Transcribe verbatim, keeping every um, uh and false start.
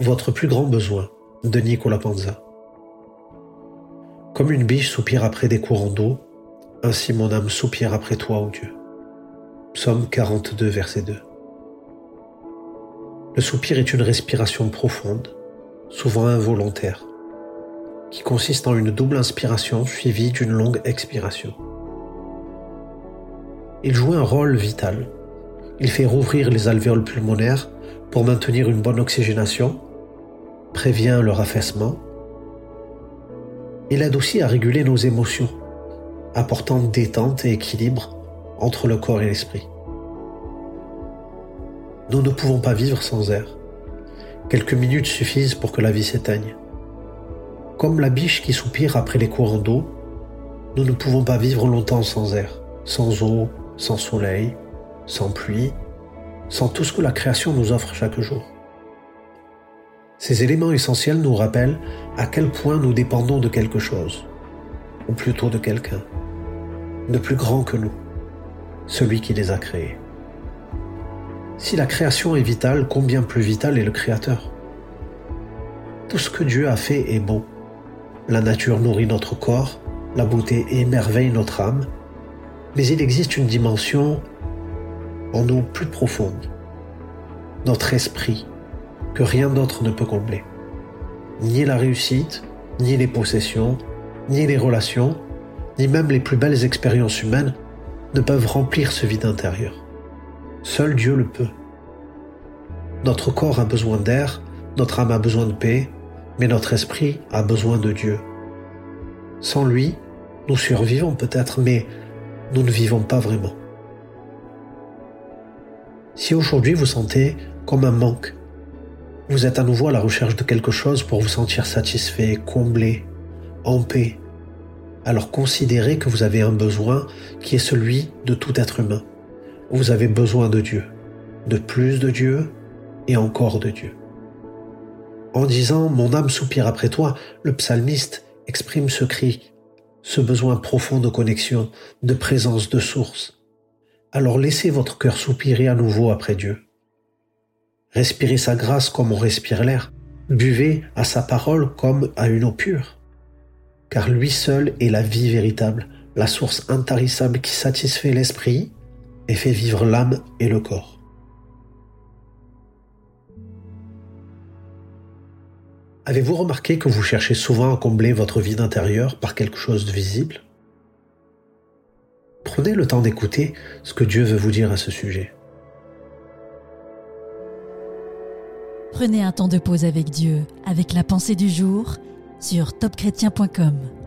Votre plus grand besoin, de Nicolas Panza. Comme une biche soupire après des courants d'eau, ainsi mon âme soupire après toi, ô Dieu. Psaume quarante-deux, verset deux. Le soupir est une respiration profonde, souvent involontaire, qui consiste en une double inspiration suivie d'une longue expiration. Il joue un rôle vital. Il fait rouvrir les alvéoles pulmonaires pour maintenir une bonne oxygénation, prévient leur affaissement. Il aide aussi à réguler nos émotions, apportant détente et équilibre entre le corps et l'esprit. Nous ne pouvons pas vivre sans air. Quelques minutes suffisent pour que la vie s'éteigne. Comme la biche qui soupire après les courants d'eau, nous ne pouvons pas vivre longtemps sans air, sans eau, sans soleil, sans pluie, sans tout ce que la création nous offre chaque jour. Ces éléments essentiels nous rappellent à quel point nous dépendons de quelque chose, ou plutôt de quelqu'un, de plus grand que nous, celui qui les a créés. Si la création est vitale, combien plus vital est le Créateur? Tout ce que Dieu a fait est bon. La nature nourrit notre corps, la beauté émerveille notre âme, mais il existe une dimension en nous plus profonde, notre esprit, que rien d'autre ne peut combler. Ni la réussite, ni les possessions, ni les relations, ni même les plus belles expériences humaines ne peuvent remplir ce vide intérieur. Seul Dieu le peut. Notre corps a besoin d'air, notre âme a besoin de paix, mais notre esprit a besoin de Dieu. Sans lui, nous survivons peut-être, mais nous ne vivons pas vraiment. Si aujourd'hui vous sentez comme un manque, vous êtes à nouveau à la recherche de quelque chose pour vous sentir satisfait, comblé, en paix, alors considérez que vous avez un besoin qui est celui de tout être humain. Vous avez besoin de Dieu, de plus de Dieu et encore de Dieu. En disant « Mon âme soupire après toi », le psalmiste exprime ce cri, ce besoin profond de connexion, de présence, de source. Alors laissez votre cœur soupirer à nouveau après Dieu. Respirez sa grâce comme on respire l'air. Buvez à sa parole comme à une eau pure. Car lui seul est la vie véritable, la source intarissable qui satisfait l'esprit et fait vivre l'âme et le corps. Avez-vous remarqué que vous cherchez souvent à combler votre vide intérieur par quelque chose de visible? Prenez le temps d'écouter ce que Dieu veut vous dire à ce sujet. Prenez un temps de pause avec Dieu, avec la pensée du jour sur top chrétien point com.